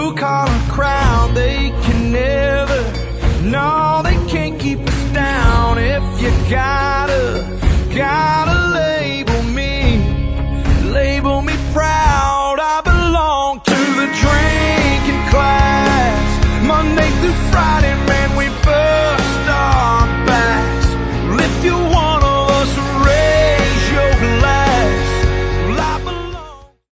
blue collar crowd, they can never, no, they can't keep us down. If you got